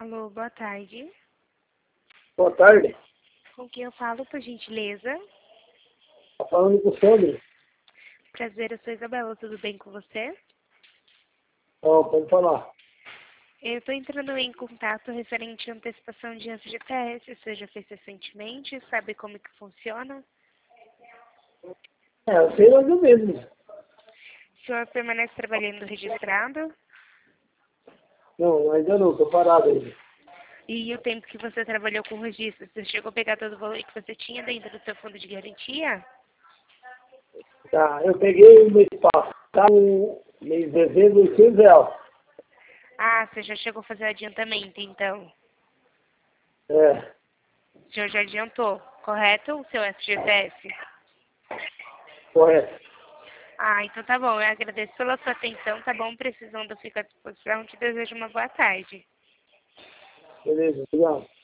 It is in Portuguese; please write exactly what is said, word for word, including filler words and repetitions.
Alô, boa tarde. Boa tarde. Com quem eu falo, por gentileza? Tá falando com o Sandro? Prazer, eu sou Isabela, tudo bem com você? Ó, pode falar. Eu estou entrando em contato referente à antecipação de F G T S, você já fez recentemente, sabe como que funciona? É, eu sei mais ou menos. O senhor permanece trabalhando registrado? Não, ainda não, tô parado ainda. E o tempo que você trabalhou com o registro, você chegou a pegar todo o valor que você tinha dentro do seu fundo de garantia? Tá, eu peguei o mês passado, mês de dezembro, oitocentos reais. Ah, você já chegou a fazer o adiantamento, então. É, O senhor já adiantou, correto? O seu F G T S? correto. Ah, então tá bom. Eu agradeço pela sua atenção, tá bom? Precisando, ficar à disposição. Te desejo uma boa tarde. Beleza, obrigado.